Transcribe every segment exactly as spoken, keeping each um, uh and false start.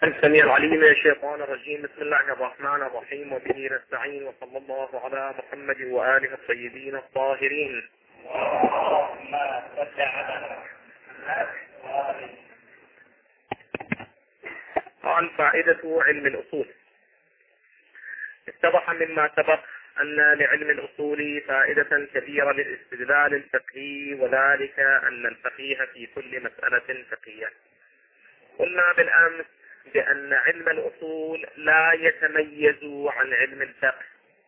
السميع العليم من الشيطان الرجيم. بسم الله الرحمن الرحيم، وبه نستعين، وصلى الله على محمد وآله الطيبين الطاهرين. قال: فائدة علم الأصول. اتضح مما سبق أن لعلم الأصول فائدة كبيرة للاستدلال الفقهي، وذلك أن الفقيه في كل مسألة فقهية. قلنا بالأمس بأن علم الأصول لا يتميز عن علم الفقه،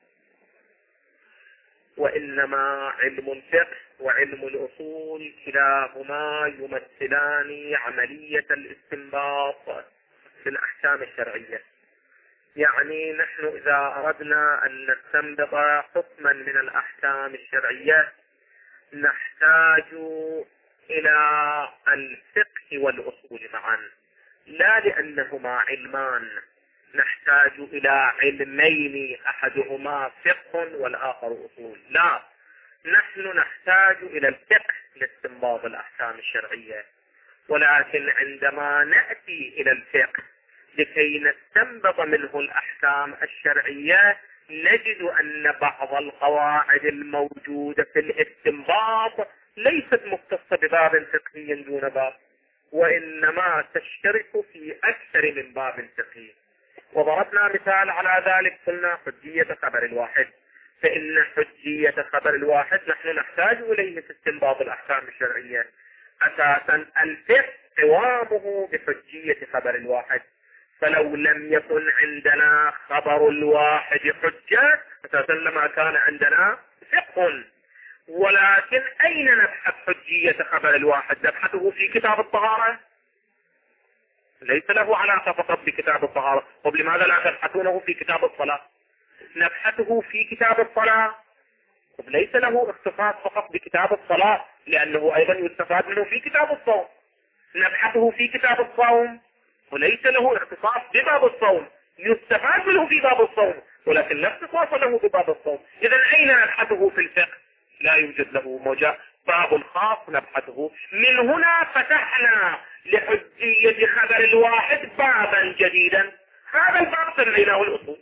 وإنما علم الفقه وعلم الأصول كلاهما يمثلان عملية الاستنباط في الأحكام الشرعية. يعني نحن إذا أردنا أن نستنبط حكما من الأحكام الشرعية نحتاج إلى الفقه والأصول معا، لا لأنهما علمان نحتاج إلى علمين أحدهما فقه والآخر أصول، لا، نحن نحتاج إلى الفقه لاستنباط الأحكام الشرعية. ولكن عندما نأتي إلى الفقه لكي نستنبط منه الأحكام الشرعية نجد أن بعض القواعد الموجودة في الاستنباط ليست مختصة بباب فقهي دون باب، وإنما تشترك في أكثر من باب فقهي. وضربنا مثال على ذلك، قلنا حجية خبر الواحد، فإن حجية خبر الواحد نحن نحتاج إليه في استنباط الأحكام الشرعية. أساسا الفقه قوامه بحجية خبر الواحد، فلو لم يكن عندنا خبر الواحد حجة أساسا لما كان عندنا فقه. ولكن أين نبحث حجية خبر الواحد؟ نبحثه في كتاب الطهارة؟ ليس له علاقة فقط بكتاب الطهارة. طب لماذا لا تبحثونه في كتاب الصلاة؟ نبحثه في كتاب الصلاة. طب ليس له اختصاص فقط بكتاب الصلاة، لأنه أيضا يستفاد منه في كتاب الصوم. نبحثه في كتاب الصوم، وليس له اختصاص بباب الصوم، يستفاد منه في باب الصوم، ولكن لا اختصاص له بباب الصوم. إذا أين نبحثه في الفقه؟ لا يوجد له موجة باب خاص نبحثه. من هنا فتحنا لحجية خبر الواحد بابا جديدا، هذا الباب سميناه الأصول.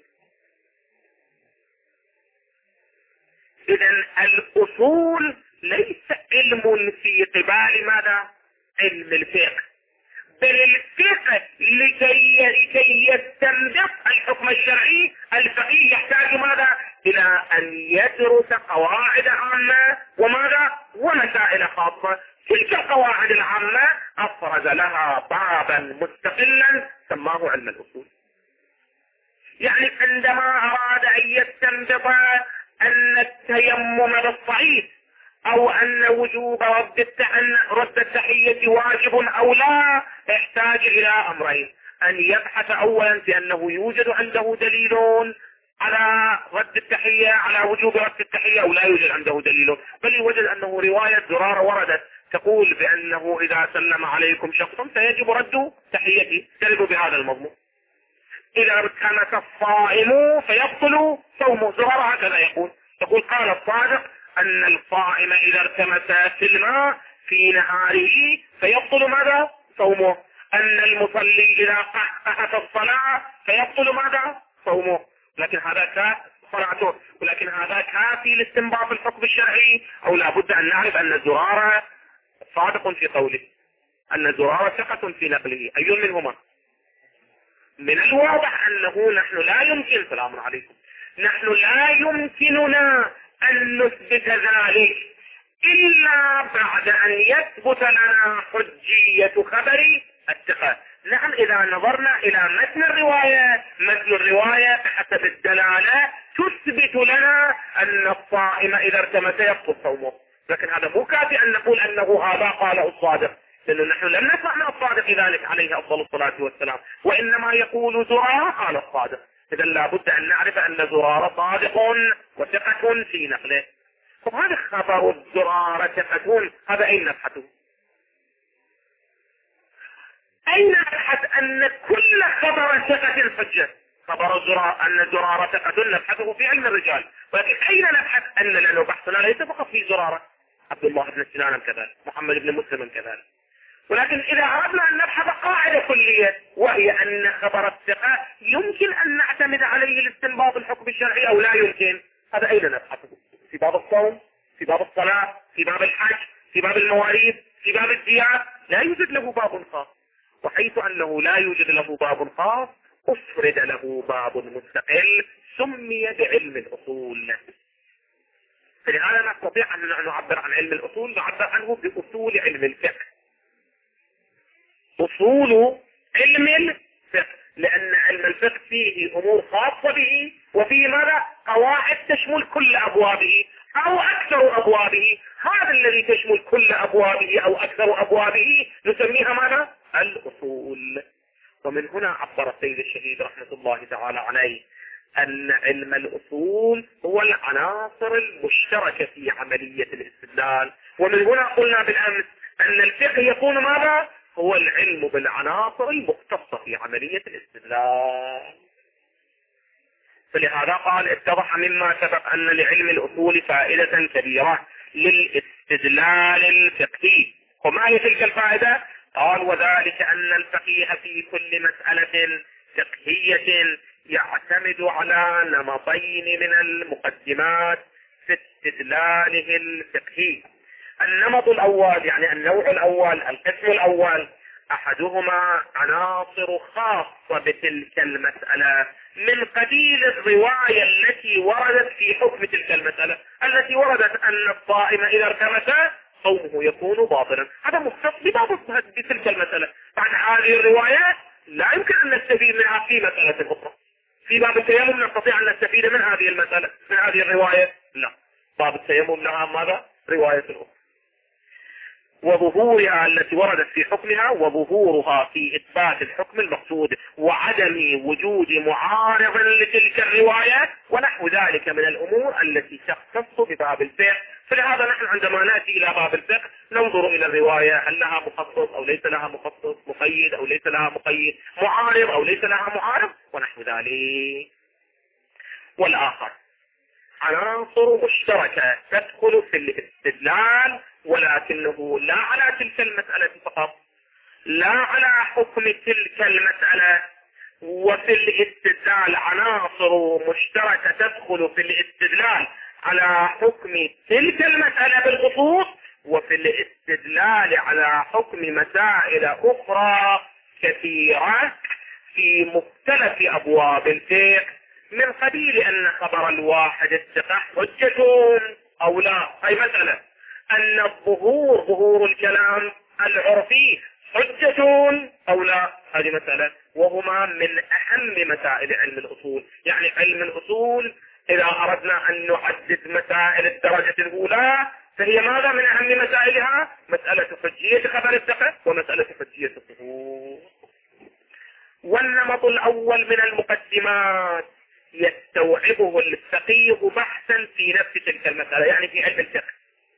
إذا الأصول ليس علم في قبال ماذا؟ علم الفقه، بل الفقه لكي لكي يستنبط الحكم الشرعي الفقيه يحتاج ماذا؟ إلى أن يدرس قواعد عامة وماذا؟ ومسائل خاصة. تلك القواعد العامة أفرز لها بابا مستقلا سماه علم الأصول. يعني عندما أراد أن يستنبط أن التيمم للصعيد أو أن وجوب رد التحية واجب أو لا، يحتاج إلى أمرين: أن يبحث أولا في أنه يوجد عنده دليل على رد التحية، على وجوب رد التحية، أو لا يوجد عنده دليل، بل يوجد أنه رواية زرارة وردت تقول بأنه إذا سلم عليكم شخص فيجب رد تحيته، تلد بهذا المضمون. إذا ارتمس الصائم فيبطل صومه، زرارة هكذا يقول يقول قال الصادق أن الصائم إذا ارتمس في الماء في نهاره فيبطل ماذا؟ صومه. أن المصلي إذا قحقح الصلاة فيبطل ماذا؟ صومه. لكن هذا كافي صلاته، ولكن هذا كافي لاستنباط الحكم الشرعي، أو لابد أن نعرف أن زرارة صادق في قوله، أن زرارة ثقة في نقله، أي منهما؟ من الواضح أنه نحن لا يمكن سلام عليكم نحن لا يمكننا أن نثبت ذلك إلا بعد أن يثبت لنا حجية خبر الثقة. نحن إذا نظرنا إلى متن الرواية، متن الرواية بحسب الدلالة تثبت لنا أن الصائم إذا ارتمس يبطل صومه، لكن هذا مو كافي أن نقول أنه هذا قاله الصادق، لأنه نحن لم نسمع من الصادق ذلك عليه أفضل الصلاة والسلام، وإنما يقول زرارة قال الصادق. إذا لابد أن نعرف أن زرارة صادق وثقة في نقله. طب هذا خبر الزرارة ثقة، هذا أين نبحثه؟ أين نبحث أن كل خبر ثقة حجة؟ خبر الزرارة أن زرارة ثقة نبحثه في علم الرجال، ولكن أين نبحث أن لنا بحثنا ليس فقط في زرارة؟ عبد الله بن سنان كذلك، محمد بن مسلم كذلك. ولكن إذا أردنا أن نبحث قاعدة كلية وهي أن خبر الثقة يمكن أن نعتمد عليه لاستنباط الحكم الشرعي أو لا يمكن، هذا أين نبحثه؟ في باب الصوم، في باب الصلاة، في باب الحج، في باب المواريث، في باب الزيارة، لا يوجد له باب خاص. وحيث أنه لا يوجد له باب خاص أفرد له باب مستقل سمي بعلم الأصول. فلهذا نستطيع أن نعبر عن علم الأصول، نعبر عنه بأصول علم الفقه، أصول علم الفقه، لأن علم الفقه فيه أمور خاصة به وفيه ماذا؟ قواعد تشمل كل أبوابه أو أكثر أبوابه. هذا الذي تشمل كل أبوابه أو أكثر أبوابه نسميها ماذا؟ الأصول. ومن هنا عبر السيد الشهيد رحمة الله تعالى عليه أن علم الأصول هو العناصر المشتركة في عملية الاستدلال. ومن هنا قلنا بالأمس أن الفقه يكون ماذا؟ هو العلم بالعناصر المختصة في عملية الاستدلال. فلهذا قال اتضح مما سبق أن لعلم الأصول فائدة كبيرة للاستدلال الفقهي. وما هي تلك الفائدة؟ قال وذلك أن الفقيه في كل مسألة فقهية يعتمد على نمطين من المقدمات في استدلاله الفقهي. النمط الأول يعني النوع الأول القسم الأول أحدهما عناصر خاصة بتلك المسألة من قبيل الرواية التي وردت في حكم تلك المسألة، التي وردت أن الصائم إذا ارتمس صومه يكون باطلا، هذا مختص بباب بتلك المسألة. بعد هذه الروايات لا يمكن أن نستفيد منها في مسألة أخرى. في باب التيمم نستطيع أن نستفيد من هذه المسألة من هذه الرواية؟ لا، باب التيمم لها ماذا؟ رواية أخرى، وظهورها التي وردت في حكمها وظهورها في إثبات الحكم المقصود وعدم وجود معارض لتلك الروايات ونحو ذلك من الأمور التي تختص بباب الفقه. فلهذا نحن عندما نأتي إلى باب الفقه ننظر إلى الرواية هل لها مخصص أو ليس لها مخصص، مقيد أو ليس لها مقيد، معارض أو ليس لها معارض ونحو ذلك. والآخر عناصر مشتركة تدخل في الاستدلال ولكنه لا على تلك المسألة فقط، لا على حكم تلك المسألة. وفي الاستدلال عناصر مشتركة تدخل في الاستدلال على حكم تلك المسألة بالخصوص، وفي الاستدلال على حكم مسائل أخرى كثيرة في مختلف أبواب الفقه من قبيل أن خبر الواحد الثقة حجة أو لا. أي مثلا أن الظهور ظهور الكلام العرفي حجة أو لا، هذه مسألة، وهما من أهم مسائل علم الأصول. يعني علم الأصول إذا أردنا أن نعدد مسائل الدرجة الأولى فهي ماذا من أهم مسائلها؟ مسألة حجية خبر الثقة ومسألة حجية الظهور. والنمط الأول من المقدمات يستوعبه الفقيه بحثا في نفس تلك المسألة، يعني في علم الفقه.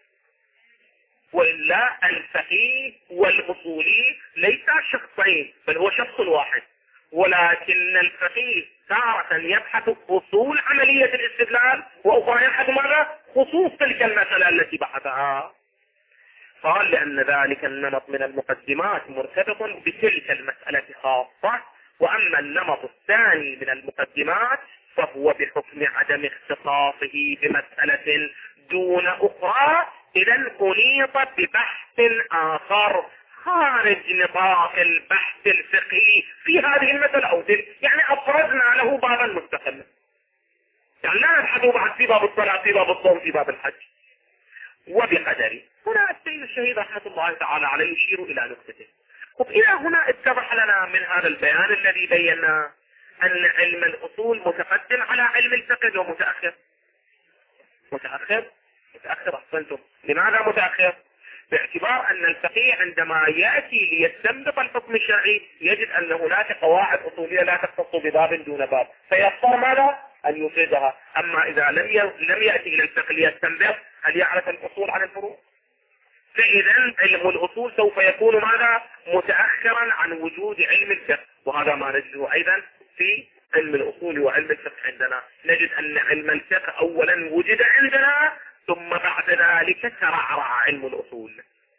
وإلا الفقيه والأصولي ليس شخصين بل هو شخص واحد، ولكن الفقيه تارة يبحث أصول عملية الاستدلال وأخرى يبحث ماذا؟ خصوص تلك المسألة التي بحثها. قال لأن ذلك النمط من المقدمات مرتبط بتلك المسألة خاصة، وأما النمط الثاني من المقدمات فهو بحكم عدم اختصاصه بمسألة دون أخرى إذا أنيط ببحث آخر خارج نطاق البحث الفقهي في هذه المسألة أو تلك، يعني أفرزنا له بابا مستقلا، يعني لا نبحث بعد في باب الصلاة في باب الصوم في باب الحج. وبقدره هنا السيد الشهيد رحمة الله تعالى عليه يشير إلى نقطته. طب إلى هنا اتضح لنا من هذا البيان الذي بينا أن علم الأصول متقدم على علم الفقه ومتأخر. متأخر متأخر أحسنتم. لماذا متأخر؟ باعتبار أن الفقيه عندما يأتي ليستنبط الحكم الشرعي يجد أن هناك قواعد أصولية لا تختص بباب دون باب، فيضطر ماذا؟ أن يفردها. أما إذا لم لم يأتي إلى الفقه ليستنبط هل يعرف الأصول عن الفروع؟ فإذا علم الأصول سوف يكون ماذا؟ متأخرا عن وجود علم الفقه، وهذا ما نجده أيضا في علم الأصول وعلم الفقه. عندنا نجد أن علم الفقه أولا وجد عندنا ثم بعد ذلك ترعرع علم الأصول.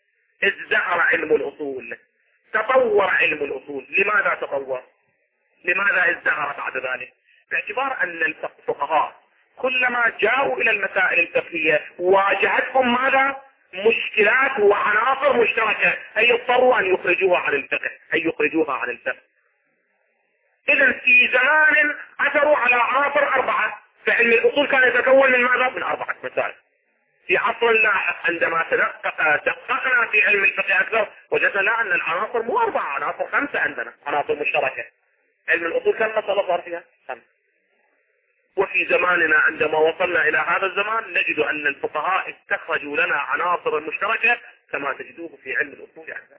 ازدهر علم الأصول، تطور علم الأصول. لماذا تطور؟ لماذا ازدهر بعد ذلك؟ باعتبار أن الفقهاء كلما جاءوا إلى المسائل الفقهية واجهتهم ماذا؟ مشكلات وعناصر مشتركة، أي يضطروا أن يخرجوها عن الفقه، أي يخرجوها عن الفقه. إذا في زمان عثروا على عناصر أربعة، فعلم الأصول كان يتكون من ماذا؟ من أربعة مسائل. في عصر لاحق عندما تدقق دققنا في علم الفقه أكثر وجدنا أن العناصر مو أربعة، عناصر خمسة عندنا، عناصر مشتركة. علم الأصول كم مسألة صار فيها؟ خمسة. وفي زماننا عندما وصلنا إلى هذا الزمان نجد أن الفقهاء استخرجوا لنا عناصر المشتركة كما تجدوه في علم الأصول عندنا.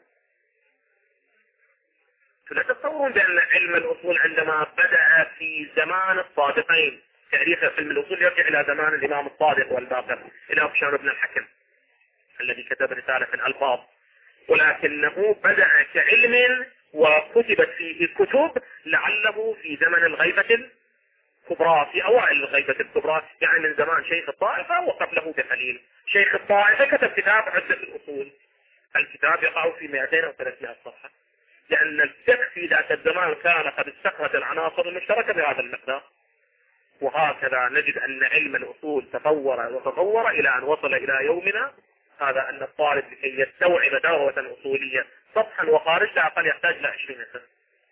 فلا تتصورون بأن علم الأصول عندما بدأ في زمان الصادقين، تاريخ علم الأصول يرجع إلى زمان الإمام الصادق والباقر، إلى هشام بن الحكم الذي كتب رسالة في الألفاظ، ولكنه بدأ كعلم وكتبت فيه كتب لعله في زمن الغيبة الكبرى، في أوائل الغيبة الكبرى، يعني من زمان شيخ الطائفة وقبله بقليل. شيخ الطائفة كتب كتاب عدة الأصول، الكتاب يقع في مئتين وثلاثمائة صفحة، لأن الفقه في ذات الزمان كان قد استخرج العناصر المشتركة بهذا المقدار. وهكذا نجد أن علم الأصول تطور وتطور إلى أن وصل إلى يومنا هذا، أن الطالب لكي يستوعب دعوة أصولية سطحا وخارج لا أقل يحتاج إلى عشرين سنة.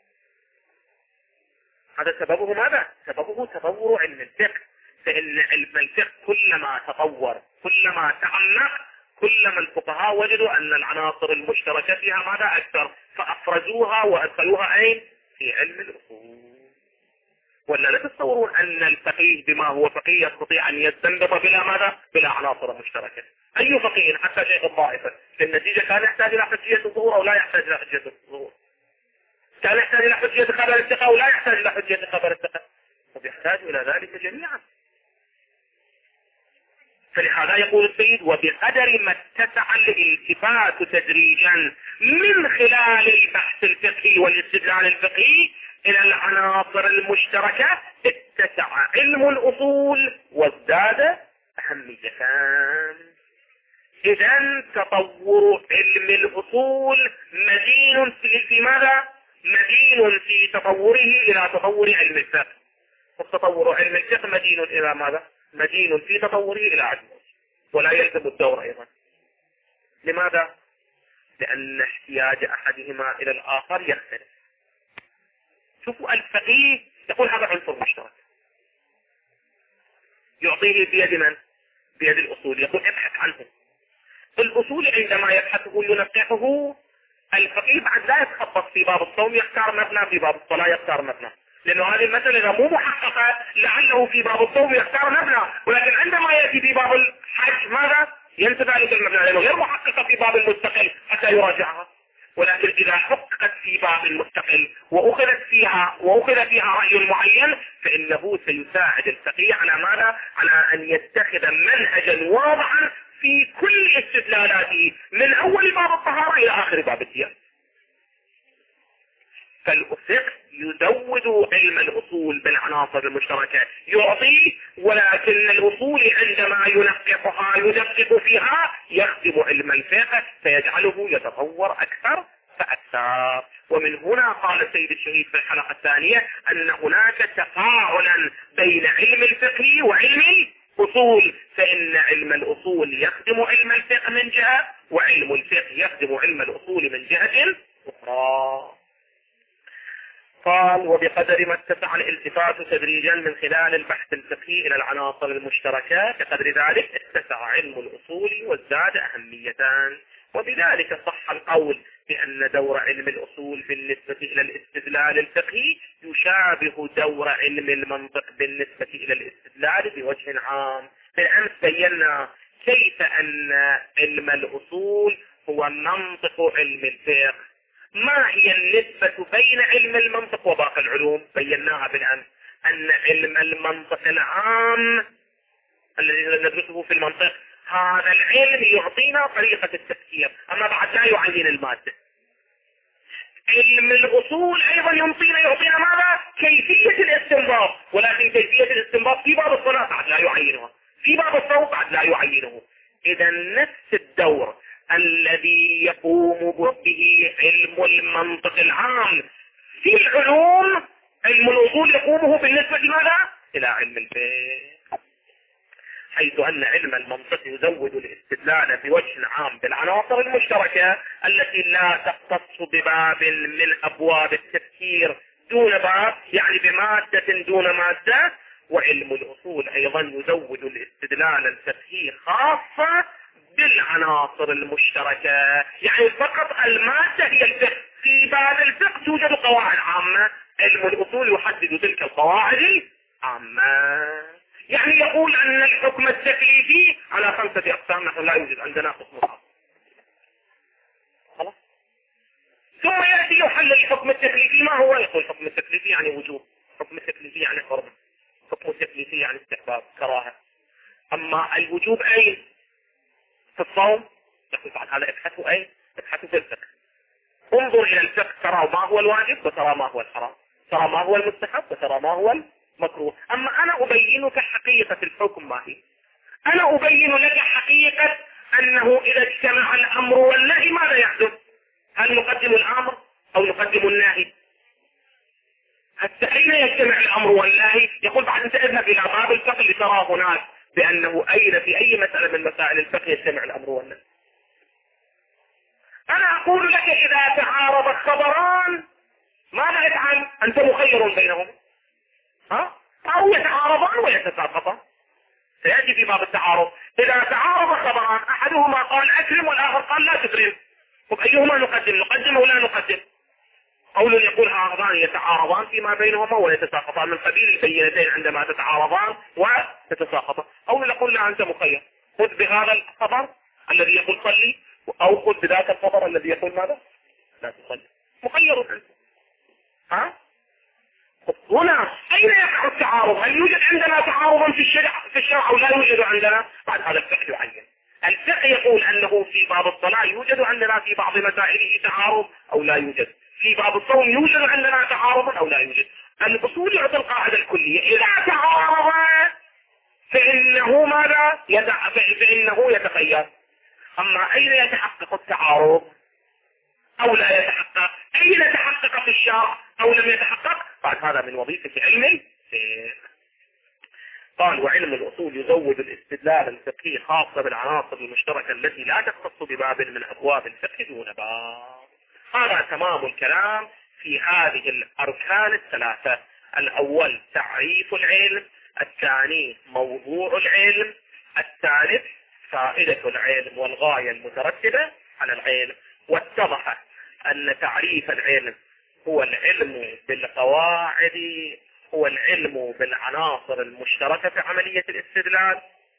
هذا سببه ماذا؟ سببه تطور علم الفقه. فإن علم الفقه كلما تطور كلما تعمق كلما الفقهاء وجدوا أن العناصر المشتركة فيها ماذا أكثر، فأفرزوها وأدخلوها أين؟ في علم الأصول. ولا لا تتصورون أن الفقيه بما هو فقيه يستطيع أن يستنبط بلا ماذا؟ بلا عناصر مشتركة. أي فقيه حتى شيخ الطائفة في النتيجة كان يحتاج إلى حجية الظهور أو لا يحتاج إلى حجية الظهور؟ كان يحتاج إلى حجية خبر الثقة أو لا يحتاج إلى حجية خبر الثقة؟ ويحتاج إلى ذلك جميعا. فلهذا يقول السيد: وبقدر ما اتسع الالتفات تدريجا من خلال البحث الفقهي والاستدلال الفقهي إلى العناصر المشتركة اتسع علم الأصول وازداد أهميتان. إذن تطور علم الأصول مدين في, في ماذا؟ مدين في تطوره إلى تطور علم الفقه. وتطور علم الفقه مدين إلى ماذا؟ مدين في تطوره إلى علم ولا يلزم الدور أيضا. لماذا؟ لأن احتياج أحدهما إلى الآخر يختلف. شوفوا الفقيه يقول هذا عنصر مشترك، يعطيه بيد من؟ بيد الأصول، يقول ابحث عنه. الأصول عندما يبحثه ينقحه، الفقيه بعد لا يتخبط في باب الصوم يختار مبنى، في باب الصلاة يختار مبنى، لأنه هذه المسألة إذا مو محققة لعله في باب الصوم يختار مبنى، ولكن عندما يأتي في باب الحج ماذا؟ ينتبه إلى المبنى لأنه غير محققة في باب المستقل حتى يراجعها. ولكن إذا حققت في باب المستقل وأخذت فيها وأخذ فيها رأي معين فإنه سيساعد الفقيه على ماذا؟ على أن يتخذ منهجا واضحا في كل استدلالاته من أول باب الطهارة إلى آخر باب الديانة. فالفقه يزود علم الأصول بالعناصر المشتركة يعطيه، ولكن الأصول عندما ينقحها يدقق فيها يخدم علم الفقه فيجعله يتطور أكثر فأكثر. ومن هنا قال السيد الشهيد في الحلقة الثانية أن هناك تفاعلا بين علم الفقه وعلم الأصول، فإن علم الأصول يخدم علم الفقه من جهة، وعلم الفقه يخدم علم الأصول من جهة أخرى. قال: وبقدر ما اتسع الالتفات تدريجا من خلال البحث الفقهي إلى العناصر المشتركة بقدر ذلك اتسع علم الأصول وازداد أهميتان. وبذلك صح القول بأن دور علم الأصول بالنسبة إلى الاستدلال الفقهي يشابه دور علم المنطق بالنسبة إلى الاستدلال بوجه عام. بالأمس بينا كيف أن علم الأصول هو منطق علم الفقه. ما هي النسبة بين علم المنطق وباقي العلوم؟ بيناها بالأمس أن علم المنطق العام الذي ندرسه في المنطق هذا العلم يعطينا طريقة التفكير، أما بعد لا يعين المادة. علم الأصول أيضا يعطينا يعطينا ماذا؟ كيفية الاستنباط، ولكن كيفية الاستنباط في باب الصلاة بعد لا يعينها، في باب الصوت بعد لا يعينه. إذا نفس الدور الذي يقوم عمومه بالنسبة لماذا؟ إلى علم الفقه، حيث أن علم المنطق يزود الاستدلال بوجه عام بالعناصر المشتركة التي لا تختص بباب من أبواب التفكير دون باب، يعني بمادة دون مادة. وعلم الأصول أيضا يزود الاستدلال الفقهي خاصة بالعناصر المشتركة، يعني فقط المادة هي الفقه. في باب الفقه توجد قواعد عامة، علم الأصول يحدد تلك القواعد العامة. يعني يقول أن الحكم التكليفي على خمسة أقسام، نحن لا يوجد عندنا حكم خاص. خلاص. ثم يأتي يحلل الحكم التكليفي. ما هو؟ يقول الحكم التكليفي يعني وجوب، الحكم التكليفي يعني حرمة، الحكم التكليفي يعني استحباب كراهة. أما الوجوب أين؟ في الصوم. يقول بعد هذا ابحثوا أين؟ ابحثوا في الفقه. انظر إلى الفقه ترى ما هو الواجب وترى ما هو الحرام، ترى ما هو المستحب وترى ما هو المكروه. أما أنا أبينك حقيقة الحكم ما هي. أنا أبين لك حقيقة أنه إذا اجتمع الأمر والنهي ماذا يحدث؟ هل نقدم الأمر أو نقدم النهي؟ حتى أين يجتمع الأمر والنهي؟ يقول بعد أنت اذهب إلى باب الفقه لترى هناك بأنه أين في أي مسألة من مسائل الفقه يجتمع الأمر والنهي. أنا أقول لك إذا تعارض الخبران ماذا يفعل؟ أنت مخير بينهم، ها؟ أو يتعارضان ويتساقطان. سيأتي في باب التعارض. إذا تعارض خبران أحدهما قال أكرم والآخر قال لا تكرم، أيهما نقدم؟ نقدم أو لا نقدم؟ قول يقول عارضان يتعارضان فيما بينهما ويتساقطان، من قبيل البينتين عندما تتعارضان وتتساقطان. أو يقول لا أنت مخير، خذ بهذا الخبر الذي يقول صلي، أو خذ بذاك الخبر الذي يقول ماذا؟ لا تصلي. مخير أنت. ها؟ هنا أين يقع التعارض؟ هل يوجد عندنا تعارضا في الشرع في الشرع أو لا يوجد عندنا؟ بعد هذا الفقه يعين. الفقه يقول أنه في باب الصلاة يوجد عندنا في بعض مسائله تعارض أو لا يوجد، في باب الصوم يوجد عندنا تعارض أو لا يوجد. الأصول يعطي القاعدة الكلية إذا تعارض فإنه ماذا؟ يتع... فإنه يتخير. أما أين يتحقق التعارض أو لا يتحقق؟ أين تحقق في الشرع أو لم يتحقق؟ بعد هذا من وظيفة علم الفقه. قال وعلم الأصول يزود الاستدلال الفقهي خاصة بالعناصر المشتركة التي لا تختص بباب من أبواب الفقه دون باب. هذا تمام الكلام في هذه الأركان الثلاثة. الأول تعريف العلم، الثاني موضوع العلم، الثالث فائدة العلم والغاية المترتبة على العلم. واتضح أن تعريف العلم هو العلم بالقواعد، هو العلم بالعناصر المشتركة في عملية الاستدلال.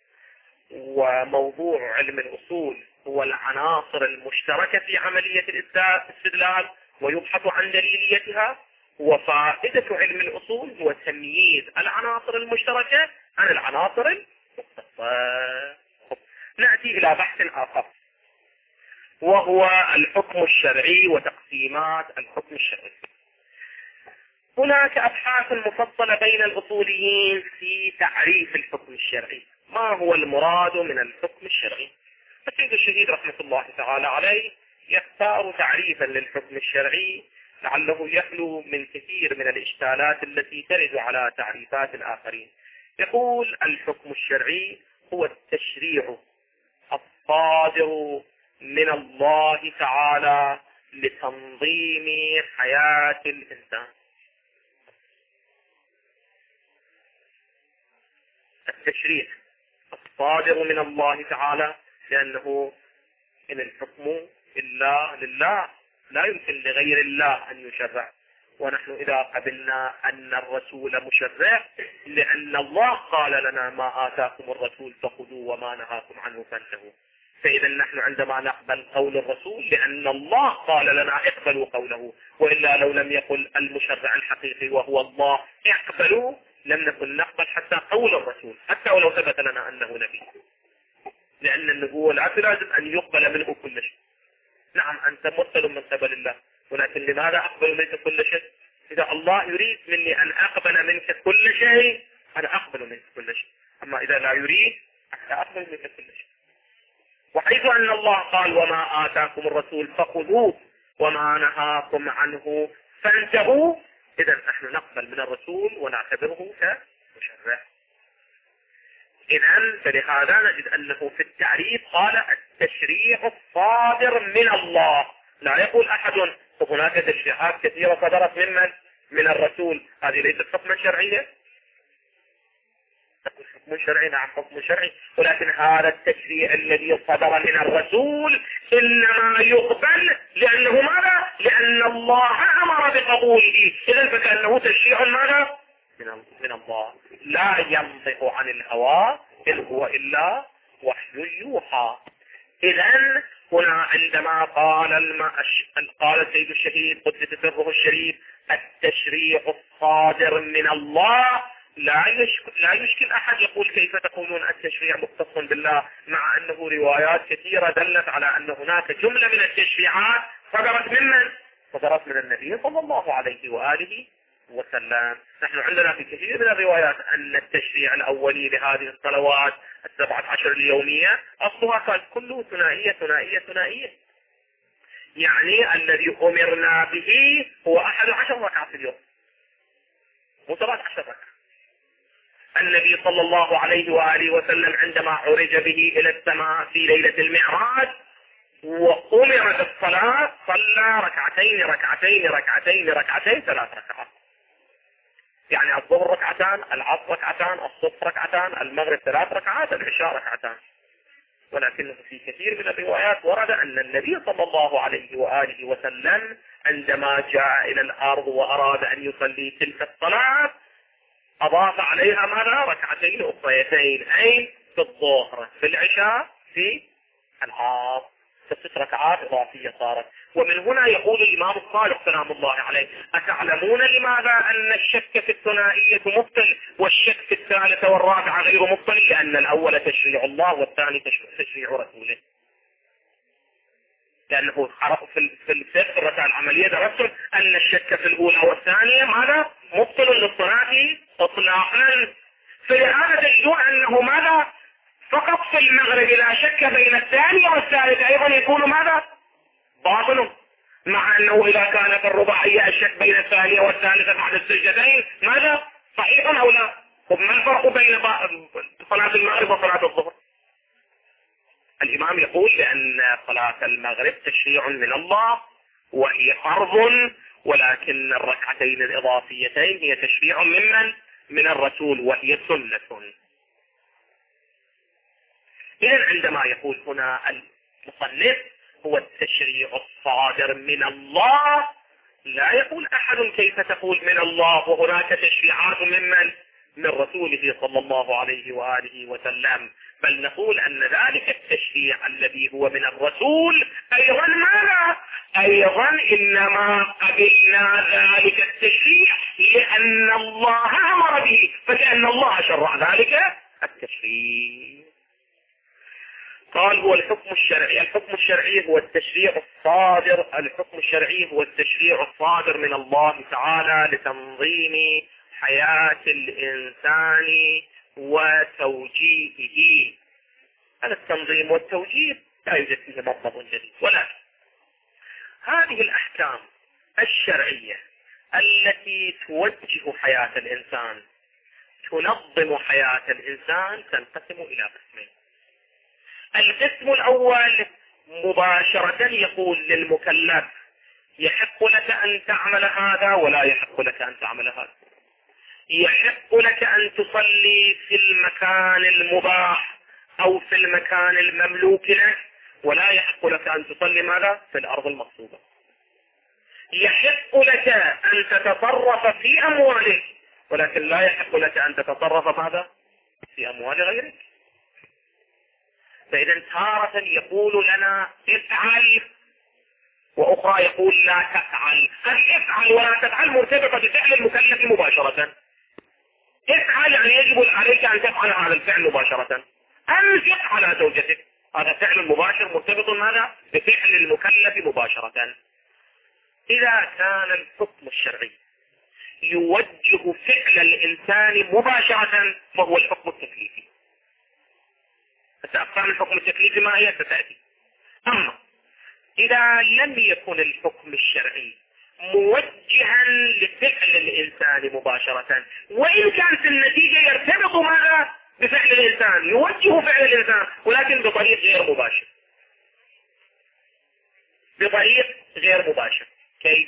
وموضوع علم الأصول هو العناصر المشتركة في عملية الاستدلال ويبحث عن دليليتها. وفائدة علم الأصول هو تمييز العناصر المشتركة عن العناصر المختصة. نأتي إلى بحث آخر وهو الحكم الشرعي وتقسيمات الحكم الشرعي. هناك أبحاث مفصلة بين الأصوليين في تعريف الحكم الشرعي. ما هو المراد من الحكم الشرعي؟ السيد الشهيد رحمة الله تعالى عليه يختار تعريفا للحكم الشرعي لعله يخلو من كثير من الإشكالات التي ترد على تعريفات الآخرين. يقول الحكم الشرعي هو التشريع الصادر من الله تعالى لتنظيم حياة الإنسان. التشريع الصادر من الله تعالى، لأنه إن الحكم إلا لله، لا يمكن لغير الله أن يشرع. ونحن إذا قبلنا أن الرسول مشرع لأن الله قال لنا ما آتاكم الرسول فخذوه وما نهاكم عنه فانتهوا. فإذا نحن عندما نقبل قول الرسول لأن الله قال لنا اقبلوا قوله، وإلا لو لم يقل المشرع الحقيقي وهو الله اقبلوا لم نكن نقبل حتى قول الرسول، حتى ولو ثبت لنا أنه نبي، لأن النبوة لا تلازم أن يقبل منه كل شيء. نعم أنت مرسل من قبل الله، ولكن لماذا أقبل منك كل شيء؟ إذا الله يريد مني أن أقبل منك كل شيء أنا أقبل منك كل شيء، أما إذا لا يريد لا أقبل منك كل شيء. وحيث أن الله قال وما آتاكم الرسول فخذوه وما نهاكم عنه فانتهوا، إذا نحن نقبل من الرسول ونعتبره كمشرع. إذا فلهذا نجد أنه في التعريف قال التشريع الصادر من الله، لا يقول أحد هناك تشريعات كثيرة صدرت ممن؟ من الرسول، هذه ليست حكما شرعيا؟ تقول حكم شرعي، نعم حكم شرعي، ولكن هذا التشريع الذي صدر من الرسول إنما يقبل لأنه ماذا؟ لأن الله أمر بقبوله، إذا فكأنه تشريع ماذا؟ من الله، لا ينطق عن الهوى إن هو إلا وحي يوحى. إذا هنا عندما قال المأش... قال السيد الشهيد قدس سره الشريف التشريع الصادر من الله، لا يشكل, لا يشكل أحد يقول كيف تقولون التشريع مختص بالله، مع أنه روايات كثيرة دلت على أن هناك جملة من التشريعات صدرت ممن؟ صدرت من النبي صلى الله عليه وآله وسلم. نحن عندنا في كثير من الروايات أن التشريع الأولي لهذه الصلوات السبعة عشر اليومية أصلها كان كله ثنائية ثنائية ثنائية، يعني الذي أمرنا به هو أحد عشر ركعة في اليوم، مو سبعة عشر ركعة. النبي صلى الله عليه وآله وسلم عندما عرج به إلى السماء في ليلة المعراج وأمر بالصلاة صلى ركعتين ركعتين ركعتين ركعتين ثلاث ركعات، يعني الظهر ركعتان، العصر ركعتان، الصبح ركعتان، المغرب ثلاث ركعات، العشاء ركعتان. ولكنه في كثير من الروايات ورد أن النبي صلى الله عليه وآله وسلم عندما جاء إلى الأرض وأراد أن يصلي تلك الصلاة أضاف عليها ماذا؟ ركعتين أخريتين، أي في الظهر في العشاء في العصر، ست ركعات إضافية صارت. ومن هنا يقول الإمام الصالح سلام الله عليه أتعلمون لماذا أن الشك في الثنائية مبطل والشك في الثالثة والرابعة غير مبطل؟ لأن الأول تشريع الله والثاني تشريع رسوله. لأنه في الفقه الرسائل العملية درستم أن الشك في الأولى والثانية ماذا؟ مبطل للصلاة إطلاقا. فلهذا تجدون أنه ماذا؟ فقط في المغرب لا شك بين الثانية والثالثة أيضا يكون ماذا؟ باطل، مع أنه إذا كان في الرباعية الشك بين الثانية والثالثة بعد السجدتين ماذا؟ صحيح أو لا؟ وما الفرق بين صلاة المغرب وصلاة الظهر؟ الإمام يقول لأن صلاة المغرب تشريع من الله وهي فرض، ولكن الركعتين الإضافيتين هي تشريع ممن؟ من الرسول وهي سنة. إذن عندما يقول هنا المصنف هو التشريع الصادر من الله، لا يقول أحد كيف تقول من الله وهناك تشريعات ممن؟ من رسوله صلى الله عليه وآله وسلم، بل نقول أن ذلك التشريع الذي هو من الرسول أيضا ماذا؟ أيضا إنما قبلنا ذلك التشريع لأن الله أمر به، فكأن الله شرع ذلك التشريع. قال هو الحكم الشرعي، الحكم الشرعي هو التشريع الصادر، الحكم الشرعي هو التشريع الصادر من الله تعالى لتنظيم حياة الإنسان وتوجيهه. هذا التنظيم والتوجيه لا يوجد فيه مطلب جديد، ولكن هذه الأحكام الشرعية التي توجه حياة الإنسان تنظم حياة الإنسان تنقسم إلى قسمين. القسم الأول مباشرة يقول للمكلف يحق لك أن تعمل هذا ولا يحق لك أن تعمل هذا، يحق لك أن تصلي في المكان المباح أو في المكان المملوك لك، ولا يحق لك أن تصلي ماذا؟ في الأرض المغصوبة. يحق لك أن تتصرف في أموالك، ولكن لا يحق لك أن تتصرف ماذا؟ في أموال غيرك. فإذا تارة يقول لنا افعل، وأخرى يقول لا تفعل. افعل ولا تفعل مرتبطة بفعل المكلف مباشرة. افعل يعني يجب عليك أن تفعل هذا الفعل مباشرة. أنفق على زوجتك، هذا فعل مباشر مرتبط ماذا؟ بفعل المكلف مباشرة. إذا كان الحكم الشرعي يوجه فعل الإنسان مباشرة فهو الحكم التكليفي. أقسام الحكم التكليفي ما هي ستأتي. أما إذا لم يكن الحكم الشرعي موجها لفعل الإنسان مباشرة، وإن كان في النتيجة يرتبط ماذا بفعل الإنسان، يوجه فعل الإنسان ولكن بطريق غير مباشر، بطريق غير مباشر. كيف؟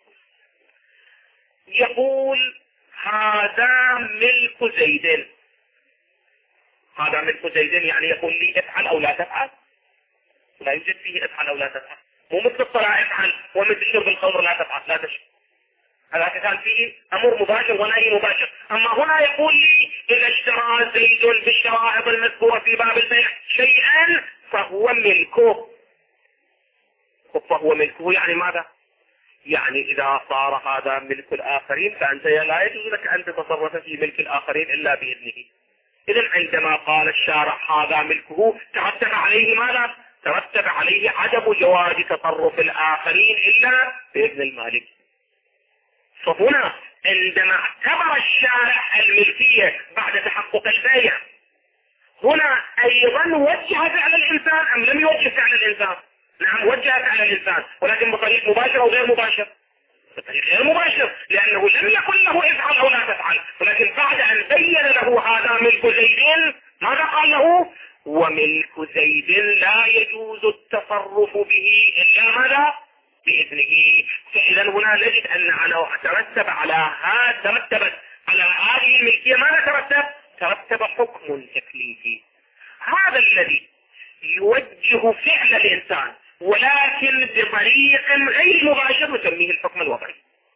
يقول هذا ملك زيد، هذا ملك زيد يعني يقول لي افعل أو لا تفعل، لا يوجد فيه افعل أو لا تفعل، مو مثل الصلاة افعل ومثل شرب الخمر لا تفعل لا تشرب، هذا كان فيه أمر مباشر ونهي مباشر. أما هنا يقول لي إذا اشترى زيد بالشرائط المذكورة في باب البيع شيئا فهو ملكه، فهو ملكه يعني ماذا؟ يعني إذا صار هذا ملك الآخرين فأنت لا يجوز لك أن تتصرف في ملك الآخرين إلا بإذنه. إذن عندما قال الشارع هذا ملكه ترتب عليه ماذا؟ ترتب عليه عدم جواز تصرف الآخرين إلا بإذن المالك. فهنا عندما اعتبر الشارع الملكية بعد تحقق البيع، هنا أيضا وجه فعل الإنسان أم لم يوجه فعل الإنسان؟ نعم وجه فعل الإنسان ولكن بطريق مباشر أو غير مباشر؟ بطريق غير مباشر، لأنه لم يقل له افعل أو لا تفعل، ولكن بعد أن بين له هذا ملك زيد ماذا قال له؟ وملك زيد لا يجوز التصرف به إلا ماذا؟ بإذنه. فإذا هنا نجد أن على ترتب على هذا ترتبت على هذه الملكية ماذا ترتب؟ ترتب حكم تكليفي، هذا الذي يوجه فعل الإنسان ولكن بطريق غير مباشر نسميه الحكم الوضعي.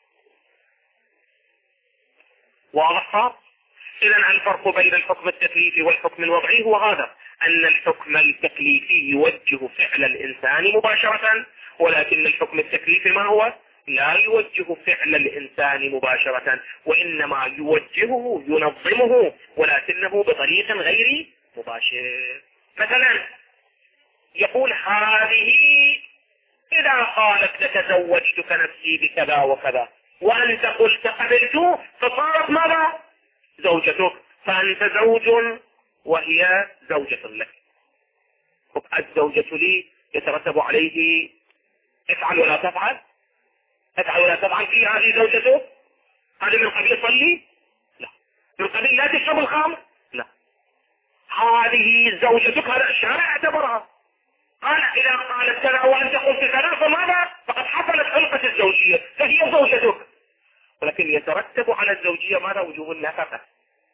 واضح صار؟ إذا الفرق بين الحكم التكليفي والحكم الوضعي هو هذا، أن الحكم التكليفي يوجه فعل الإنسان مباشرة، ولكن الحكم التكليفي ما هو؟ لا يوجه فعل الإنسان مباشرة، وإنما يوجهه ينظمه ولكنه بطريق غير مباشر. مثلا يقول هذه إذا قالت لتزوجتك نفسي بكذا وكذا وأنت قلت قبلت فصارت ماذا؟ زوجتك، فأنت زوج وهي زوجة لك. الزوجة لي يترتب عليه افعل ولا تفعل، افعل ولا تفعل في هذه زوجته، هذه من قبيل صلي؟ لا. من قبيل لا تشرب الخمر؟ لا. هذه زوجتك، هذا الشارع اعتبرها، قال إذا قالت كذا وأنت قلت كذا فماذا؟ فقد حصلت علقة الزوجية فهي زوجتك، ولكن يترتب على الزوجية ماذا؟ وجوب النفقة.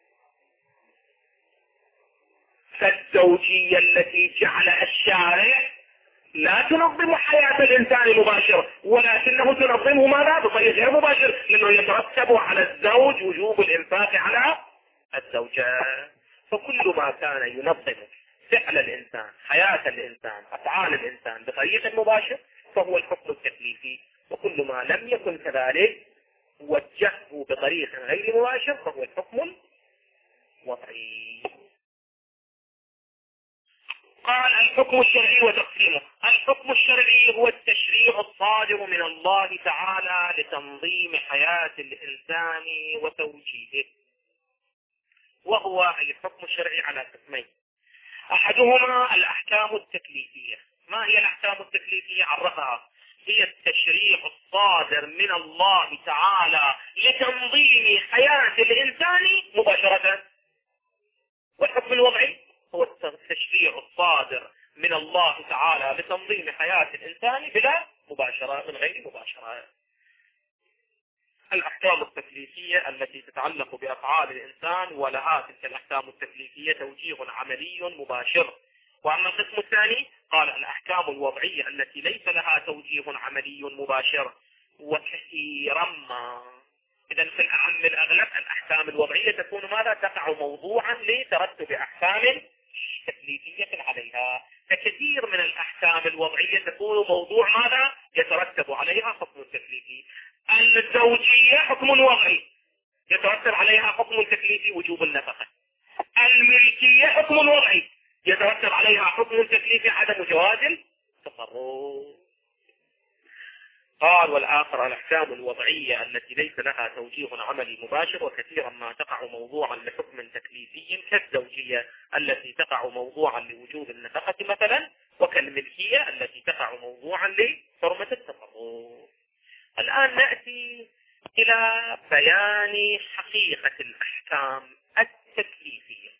فالزوجية التي جعلها الشارع لا تنظم حياة الإنسان مباشرة، ولكنه تنظمه ماذا؟ بطريق غير مباشر، لأنه يترتب على الزوج وجوب الإنفاق على الزوجة. فكل ما كان ينظم فعل الإنسان، حياة الإنسان، أفعال الإنسان بطريق مباشر فهو الحكم التكليفي، وكل ما لم يكن كذلك وجهه بطريق غير مباشر فهو الحكم الوضعي. قال الحكم الشرعي وتقسيمه. الحكم الشرعي هو التشريع الصادر من الله تعالى لتنظيم حياة الإنسان وتوجيهه، وهو الحكم الشرعي على قسمين، أحدهما الأحكام التكليفية. ما هي الأحكام التكليفية؟ عرفها، هي التشريع الصادر من الله تعالى لتنظيم حياة الإنسان مباشرة. والحكم الوضعي هو التشريع الصادر من الله تعالى لتنظيم حياة الإنسان بلا مباشرة، من غير مباشرة. الأحكام التكليفية التي تتعلق بأفعال الإنسان، ولها تلك الأحكام التكليفية توجيه عملي مباشر. وأما القسم الثاني قال الأحكام الوضعية التي ليس لها توجيه عملي مباشر، وكثيرا ما. إذا في الأعم الأغلب الأحكام الوضعية تكون ماذا؟ تقع موضوعا لترتب أحكام تكليفية عليها. فكثير من الأحكام الوضعية تكون موضوع ماذا؟ يترتب عليها حكم تكليفي. الزوجية حكم وضعي يترتب عليها حكم تكليفي وجوب النفقة. الملكية حكم وضعي يترتب عليها حكم تكليفي عدم جواز التصرف. قال والآخر الأحكام الوضعية التي ليس لها توجيه عملي مباشر، وكثيرا ما تقع موضوعا لحكم تكليفي كالزوجية التي تقع موضوعا لوجوب النفقة مثلا، وكالملكية التي تقع موضوعا لحرمة التصرف. الآن نأتي إلى بيان حقيقة الأحكام التكليفية.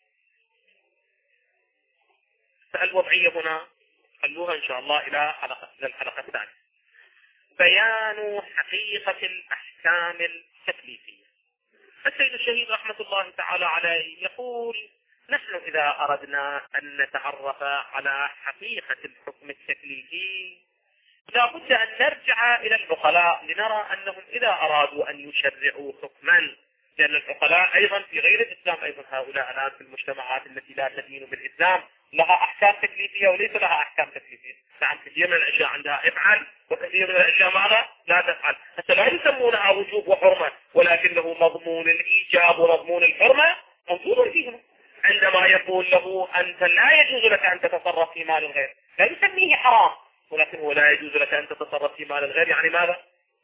فالوضعية هنا خلوها إن شاء الله إلى حلقة إلى الحلقة الثانية. بيان حقيقة الأحكام التكليفية. السيد الشهيد رحمة الله تعالى عليه يقول: نحن إذا أردنا أن نتعرف على حقيقة الحكم التكليفي لا بد أن نرجع إلى العقلاء لنرى أنهم إذا أرادوا أن يشرعوا حكما، لأن العقلاء أيضا في غير الإسلام أيضا هؤلاء الآن في المجتمعات التي لا تدين بالإسلام لها أحكام تكليفية وليس لها أحكام تكليفية. نعم كثير من الأشياء عندها افعل وكثير من الأشياء ماذا؟ لا تفعل. حتى لا يسمونها وجوب وحرمة، ولكنه مضمون الإيجاب ومضمون الحرمة موجود فيهم. عندما يقول له أنت لا يجوز لك أن تتصرف في مال الغير، لا يسميه حرام، ولكنه لا يجوز لك أن تتصرف في مال الغير. يعني ماذا؟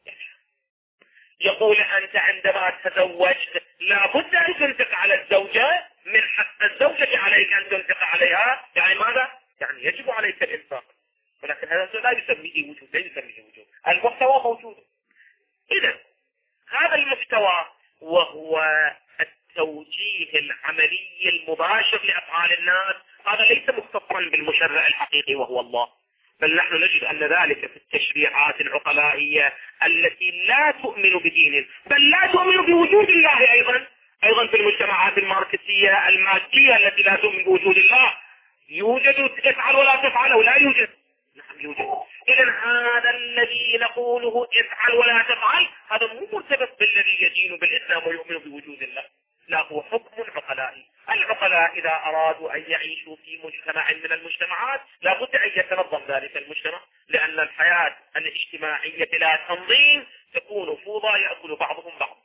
يقول أنت عندما تزوجت لا بد أن تنفق على الزوجة، من حق الزوجة عليك أن تنفق عليها. يعني ماذا؟ يعني يجب عليك الإنفاق، ولكن هذا لا يسميه وجوب، لا يسميه وجوب. المحتوى موجود. إذا هذا المحتوى وهو التوجيه العملي المباشر لأفعال الناس، هذا ليس مختصا بالمشرع الحقيقي وهو الله، بل نحن نجد أن ذلك في التشريعات العقلائية التي لا تؤمن بدين بل لا تؤمن بوجود الله. أيضا أيضا في المجتمعات الماركسية المادية التي لا تؤمن بوجود الله يوجد افعل ولا تفعل أو لا يوجد؟ نعم يوجد. إذن هذا الذي نقوله افعل ولا تفعل هذا مو مرتبط بالذي يدين بالإسلام ويؤمن بوجود الله، لا، هو حكم عقلائي. العقلاء إذا أرادوا أن يعيشوا في مجتمع من المجتمعات لا بد أن يتنظم ذلك المجتمع، لأن الحياة الاجتماعية بلا تنظيم تكون فوضى يأكل بعضهم بعض.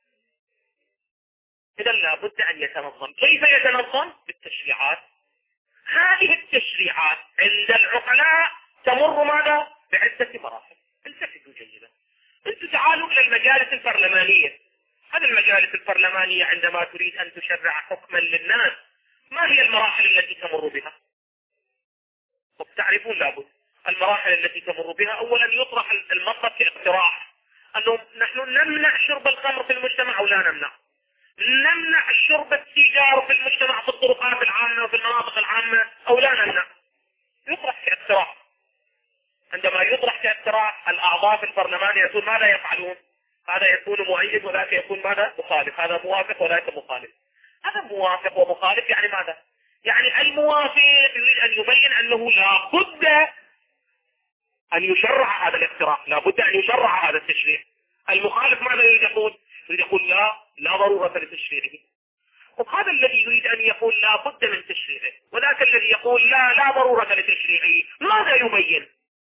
إذا لا بد أن يتنظم. كيف يتنظم؟ بالتشريعات. هذه التشريعات عند العقلاء تمر ماذا؟ بعدة مراحل. التفتوا جيدا. انتم تعالوا إلى المجالس البرلمانية. هذه المجالس البرلمانية عندما تريد أن تشرع حكما للناس ما هي المراحل التي تمر بها؟ تعرفون لابد. المراحل التي تمر بها أولا يطرح المطلب كاقتراح أنه نحن نمنع شرب الخمر في المجتمع أو لا نمنع، نمنع شرب السيجار في المجتمع في الطرقات العامة وفي المناطق العامة أو لا نمنع. يطرح كاقتراح. عندما يطرح كاقتراح الأعضاء في البرلمان يقول ماذا يفعلون؟ هذا يكون مؤيد وذاك يكون ماذا؟ مخالف. هذا موافق وذاك مخالف. هذا موافق ومخالف يعني ماذا؟ يعني الموافق يريد أن يبين أنه لا بد أن يشرع هذا الاقتراح، لا بد أن يشرع هذا التشريع. المخالف ماذا يريد يقول؟ يريد يقول لا لا ضرورة لتشريعه. وهذا الذي يريد أن يقول لا بد من تشريعه، وذاك الذي يقول لا لا ضرورة لتشريعه، ماذا يبين؟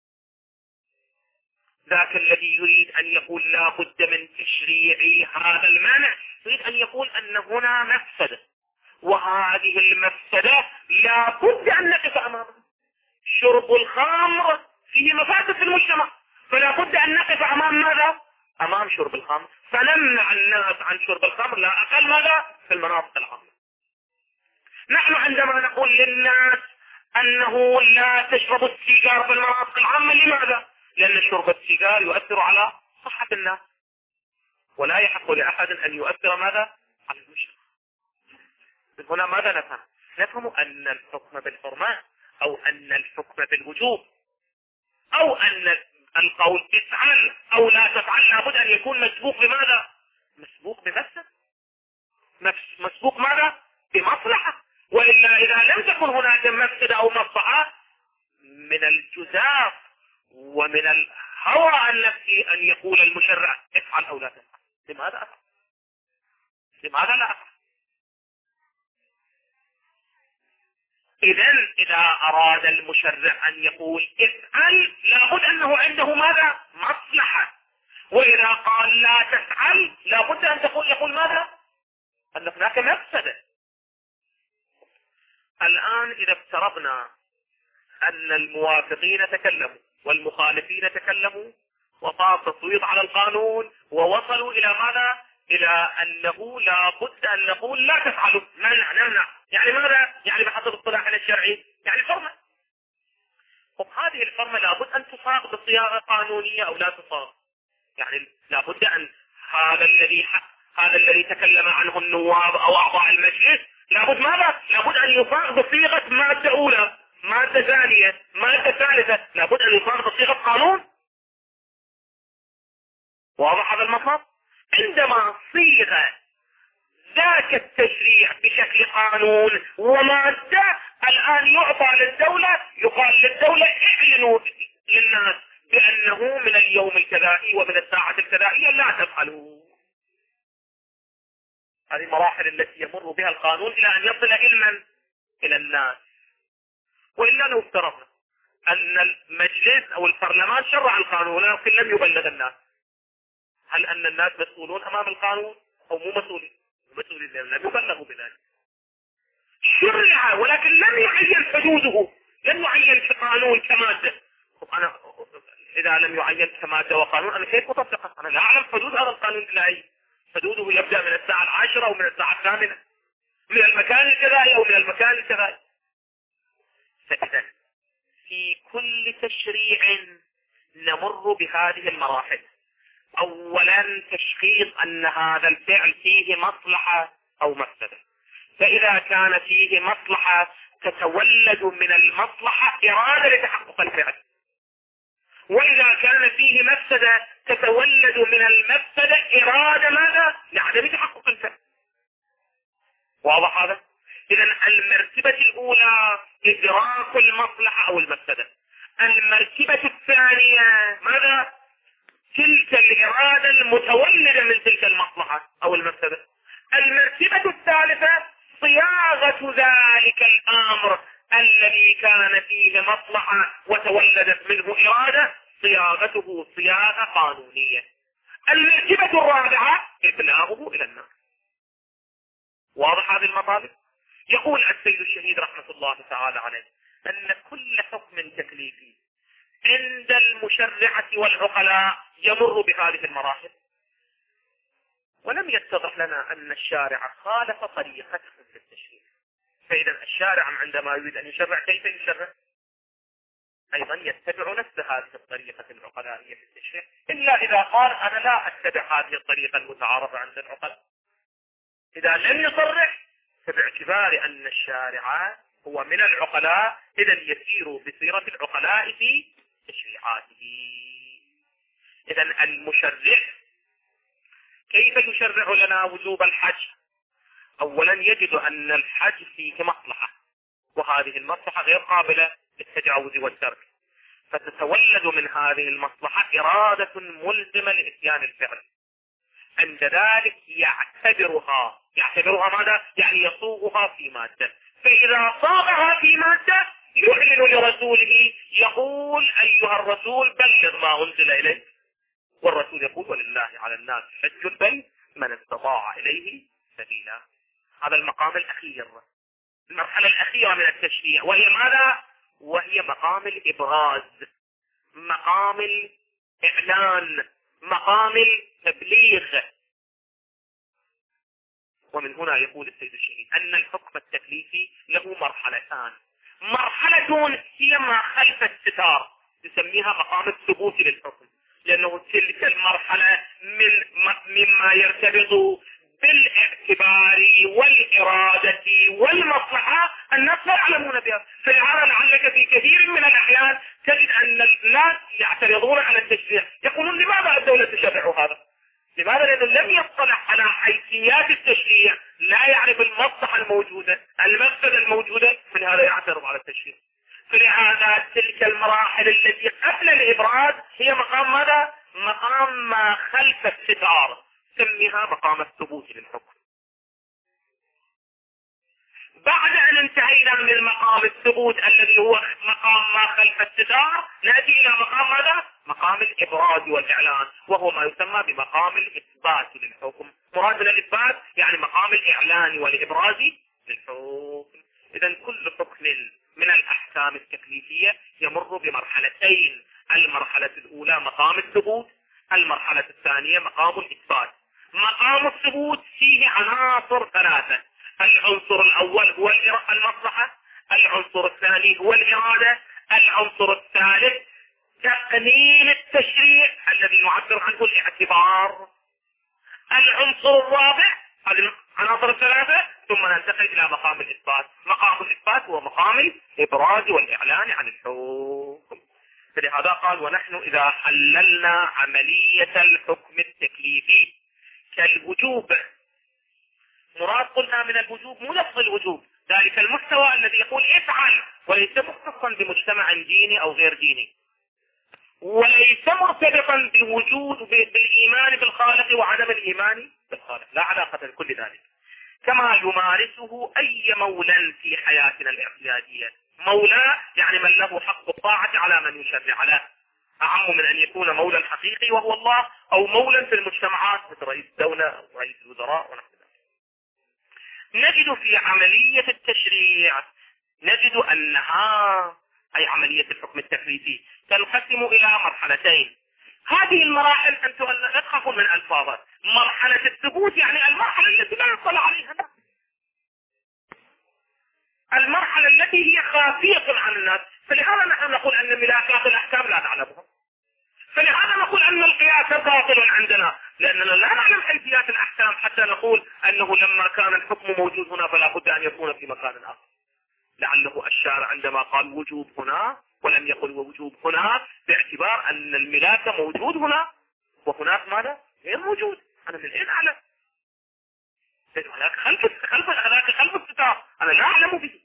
ذاك الذي يريد أن يقول لا بد من تشريع هذا المانع يريد أن يقول أن هنا مفسدة، وهذه المفسدة لا بد أن نقف أمامها. شرب الخمر فيه مفاسد في المجتمع، فلا بد أن نقف أمام ماذا؟ أمام شرب الخمر، فنمنع الناس عن شرب الخمر لا أقل ماذا؟ في المناطق العامة. نحن عندما نقول للناس أنه لا تشربوا السيجار في المناطق العامة، لماذا؟ لأن شرب السيجار يؤثر على صحة الناس، ولا يحق لأحد أن يؤثر ماذا؟ على المجتمع. هنا ماذا نفهم؟ نفهم أن الحكم بالحرمة أو أن الحكم بالوجوب أو أن القول افعل أو لا تفعل لابد أن يكون مسبوق بماذا؟ مسبوق بمفسد، مسبوق ماذا؟ بمصلحة. وإلا إذا لم تكن هناك مفسدة أو مصلحة من الجزاف ومن الهوى النفسي أن يقول المشرع افعل أو لا تفعل. لماذا أفعل؟ لماذا لا أفعل؟ إذن إذا أراد المشرع أن يقول افعل لابد أنه عنده ماذا؟ مصلحة. وإذا قال لا تفعل لابد أن تقول يقول ماذا؟ أن هناك مفسدة. الآن إذا افترضنا أن الموافقين تكلموا والمخالفين تكلموا وصار تصويت على القانون ووصلوا إلى ماذا؟ إلى أنه لا بد أن نقول لا تفعلوا، منع نمنع. يعني ماذا؟ يعني بحسب الصلاح الشرعي يعني حرمة. طب هذه الحرمة لابد أن تصاغ بصياغة قانونية أو لا تصاغ؟ يعني لابد أن هذا الذي هذا الذي تكلم عنه النواب أو أعضاء المجلس لابد ماذا؟ لابد أن يصاغ بصيغة مادة أولى، مادة ثانية، مادة ثالثة، لابد أن يصاغ بصيغة قانون. واضح هذا المطلب؟ عندما صيغ ذاك التشريع بشكل قانون ومادة، الآن يعطى للدولة، يقال للدولة اعلنوا للناس بأنه من اليوم الكذائي ومن الساعة الكذائية لا تفعلوا. هذه المراحل التي يمر بها القانون إلى أن يصل علما إلى الناس. وإلا لو افترضنا أن المجلس أو البرلمان شرع القانون لكن لم يبلغ الناس، هل أن الناس مسؤولون أمام القانون أو مو مسؤولين؟ مسؤولين لم يبلغوا بذلك. شرع ولكن لم يعين حدوده، لم يعين في قانون كمادة. أنا إذا لم يعين كمادة وقانون أنا كيف أطبقه؟ أنا لا أعلم حدود هذا القانون الإلهي. حدوده يبدأ من الساعة العاشرة أو من الساعة الثامنة، من المكان الكذائي أو من المكان الكذائي. فإذا في كل تشريع نمر بهذه المراحل. أولا تشخيص أن هذا الفعل فيه مصلحة أو مفسدة، فإذا كان فيه مصلحة تتولد من المصلحة إرادة لتحقق الفعل، وإذا كان فيه مفسدة تتولد من المفسدة إرادة ماذا؟ لعدم تحقق الفعل. واضح هذا؟ إذا المرتبة الأولى إدراك المصلحة أو المفسدة. المرتبة الثانية ماذا؟ تلك الإرادة المتولدة من تلك المصلحة أو المفسدة. المرتبة الثالثة صياغة ذلك الأمر الذي كان فيه مصلحة وتولدت منه إرادة، صياغته صياغة قانونية. المرتبة الرابعة إبلاغه إلى الناس. واضح هذه المطالب؟ يقول السيد الشهيد رحمة الله تعالى عليه أن كل حكم تكليفي عند المشرعة والعقلاء يمر بهذه المراحل، ولم يتضح لنا أن الشارع خالف طريقتهم في التشريع. فإذا الشارع عندما يريد أن يشرع كيف يشرع؟ أيضا يتبع نفس هذه الطريقة العقلائية في التشريع، إلا إذا قال أنا لا أتبع هذه الطريقة المتعارفة عند العقلاء. إذا لم يصرح فباعتبار أن الشارع هو من العقلاء إذا يسير بصيرة العقلاء في تشريعاته. إذا المشرع كيف يشرع لنا وجوب الحج؟ أولا يجد أن الحج فيه مصلحة، وهذه المصلحة غير قابلة للتجاوز والترك، فتتولد من هذه المصلحة إرادة ملزمة لإتيان الفعل. عند ذلك يعتبرها يعتبرها ماذا؟ يعني يصوغها في مادة. فإذا صاغها في مادة يعلن لرسوله، يقول أيها الرسول بلغ ما أنزل إليك، والرسول يقول ولله على الناس حج البيت من استطاع إليه سبيلا. هذا المقام الأخير، المرحلة الأخيرة من التشريع، وهي ماذا؟ وهي مقام الإبراز، مقام الإعلان، مقام التبليغ. ومن هنا يقول السيد الشهيد أن الحكم التكليفي له مرحلتان. مرحلة هي ما خلف الستار نسميها مقام الثبوت للحكم، لأنه تلك المرحلة من مما يرتبط بالاعتبار والإرادة والمصلحة الناس لا يعلمون بها. فلهذا لعلك في كثير من الأحيان تجد أن الناس يعترضون على التشريع، يقولون لماذا الدولة تشرع هذا؟ لماذا؟ لأنه لم يطلع على حيثيات التشريع، لا يعرف المصلحة الموجودة، المفسدة الموجودة، فلهذا يعترض على التشريع. فلهذا تلك المراحل التي قبل الإبراز هي مقام ماذا؟ مقام ما خلف الستار، سميها مقام الثبوت للحكم. بعد أن انتهينا من مقام الثبوت الذي هو مقام ما خلف الستار، نأتي إلى مقام ماذا؟ مقام الإبراز والإعلان، وهو ما يسمى بمقام الإثبات للحكم. مراد من الإثبات يعني مقام الإعلان والإبراز للحكم. إذن كل حكم من الأحكام التكليفية يمر بمرحلتين، المرحلة الأولى مقام الثبوت، المرحلة الثانية مقام الإثبات. مقام الثبوت فيه عناصر ثلاثة: العنصر الأول هو المصلحة، العنصر الثاني هو الإرادة، العنصر الثالث تقنين التشريع الذي نعبر عنه الاعتبار. العنصر الرابع، هذه العناصر الثلاثة، ثم ننتقل إلى مقام الإثبات. مقام الإثبات هو مقام الإبراز والإعلان عن الحكم. فلهذا قال: ونحن إذا حللنا عملية الحكم التكليفي كالوجوب، مراد قلنا من الوجوب مو لفظ الوجوب، ذلك المحتوى الذي يقول افعل، وليس مختصا بمجتمع ديني أو غير ديني، وليس مرتبطا بوجود بالإيمان بالخالق وعدم الإيمان بالخالق، لا علاقة لكل ذلك. كما يمارسه أي مولى في حياتنا الاعتيادية. مولى يعني من له حق الطاعة على من يشرع له، أعم من أن يكون مولى حقيقي وهو الله، أو مولى في المجتمعات مثل رئيس الدولة أو رئيس الوزراء ونحو ذلك. نجد في عملية التشريع نجد أنها أي عملية الحكم التكليفي تنقسم إلى مرحلتين. هذه المراحل أنتم لا تخافون من ألفاظها. مرحلة الثبوت يعني المرحلة التي لا يطلع عليها الناس، المرحلة التي هي خافية عن الناس. فلهذا نحن نقول أن ملاكات الأحكام لا نعلمها، فلهذا نقول أن القياس باطل عندنا، لأننا لا نعلم حيثيات الأحكام حتى نقول أنه لما كان الحكم موجود هنا فلا بد أن يكون في مكان آخر. لعله الشارع عندما قال وجوب هنا ولم يقل وجوب هنا باعتبار أن الملاك موجود هنا وهناك ماذا؟ غير موجود. أنا من أين أعلم؟ هناك خلف خلف هناك خلف الستار أنا لا أعلم به.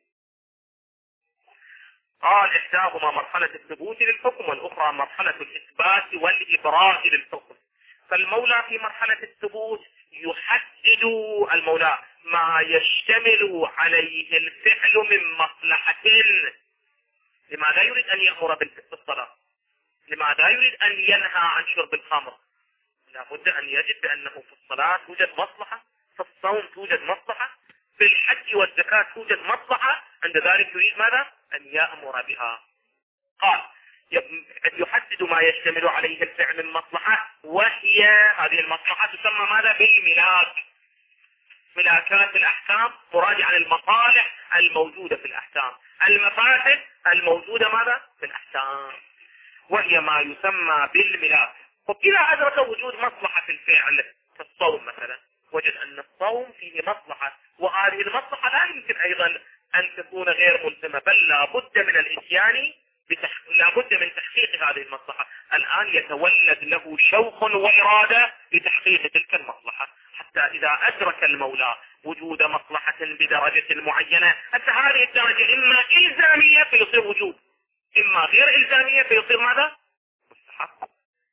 قال: إحداهما مرحلة الثبوت للحكم، والأخرى مرحلة الإثبات والإبراز للحكم. فالمولى في مرحلة الثبوت يحدد المولى ما يشتمل عليه الفعل من مصلحة. لماذا يريد أن يأمر بالصلاة؟ لماذا يريد أن ينهى عن شرب الخمر؟ لابد أن يجد بأنه في الصلاة توجد مصلحة، في الصوم توجد مصلحة، في الحج والزكاة توجد مصلحة، عند ذلك يريد ماذا؟ أن يأمر بها. قال: يحدد ما يشتمل عليه الفعل من مصلحة، وهي هذه المصلحة تسمى ماذا؟ بالملاك. ملاكات الأحكام مراجعة عن المصالح الموجودة في الأحكام، المفاسد الموجودة ماذا؟ في الأحكام، وهي ما يسمى بالملاك. وإذا أدرك وجود مصلحة في الفعل كالصوم مثلا، وجد أن الصوم فيه مصلحة، وهذه المصلحة لا يمكن أيضا أن تكون غير ملزمة، بل لا بد من الإتيان بتح... لا بد من تحقيق هذه المصلحة. الآن يتولد له شوق وإرادة لتحقيق تلك المصلحة، حتى إذا أدرك المولى وجود مصلحة بدرجة معينة، حتى هذه الدرجة إما إلزامية فيصير وجوب، إما غير إلزامية فيصير ماذا؟ مستحق.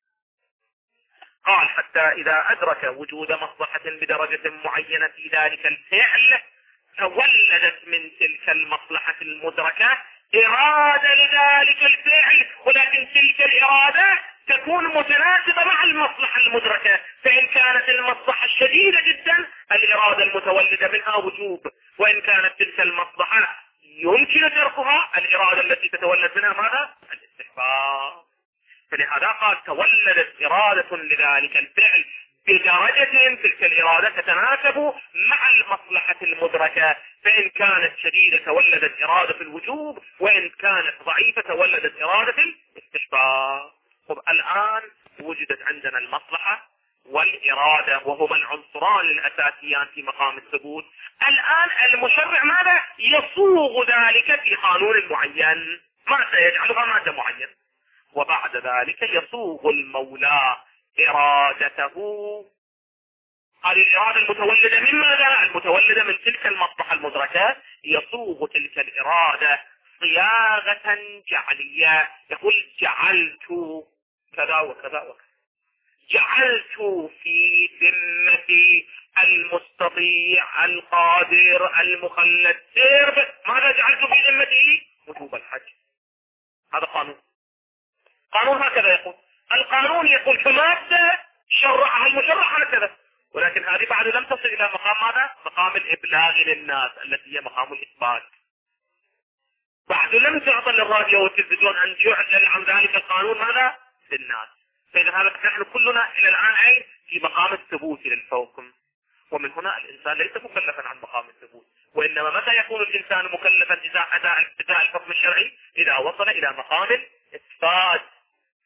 قال: حتى إذا أدرك وجود مصلحة بدرجة معينة في ذلك الفعل، تولدت من تلك المصلحة المدركة إرادة لذلك الفعل، ولكن تلك الإرادة تكون متناسبة مع المصلحة المدركة. فإن كانت المصلحة الشديدة جدا الإرادة المتولدة منها وجوب، وإن كانت تلك المصلحة يمكن تركها الإرادة التي تتولد منها ماذا؟ الاستحباب. فلهذا قال: تولدت إرادة لذلك الفعل بدرجة، تلك الإرادة تتناسب مع المصلحة المدركة. فإن كانت شديدة تولدت إرادة الوجوب، وإن كانت ضعيفة تولدت إرادة الاستحباب. طب الآن وجدت عندنا المصلحة والإرادة وهما العنصران الأساسيان في مقام الثبوت. الآن المشرع ماذا؟ يصوغ ذلك في قانون معين، ما سيجعلها مادة معين، وبعد ذلك يصوغ المولى إرادته. هذه الإرادة المتولدة من ماذا؟ المتولدة من تلك المصلحة المدركة. يصوغ تلك الإرادة صياغة جعلية، يقول: جعلت كذا وكذا وكذا، جعلت في ذمة المستطيع القادر المخلد سير. ماذا جعلت في ذمته؟ وجوب الحج. هذا قانون. قانون هكذا يقول. القانون يقول كمادة شرعها المشرع هكذا، ولكن هذه بعد لم تصل إلى مقام ماذا؟ مقام الإبلاغ للناس التي هي مقام الإثبات. بعد لم تعطى للراديو والتلفزيون أن يعلن عن ذلك القانون ماذا؟ للناس. فإذا هذا نحن كلنا إلى الآن أي في مقام الثبوت للحكم، ومن هنا الإنسان ليس مكلفا عن مقام الثبوت، وإنما متى يكون الإنسان مكلفا إذا أداء الحكم الشرعي؟ إذا وصل إلى مقام الإثبات.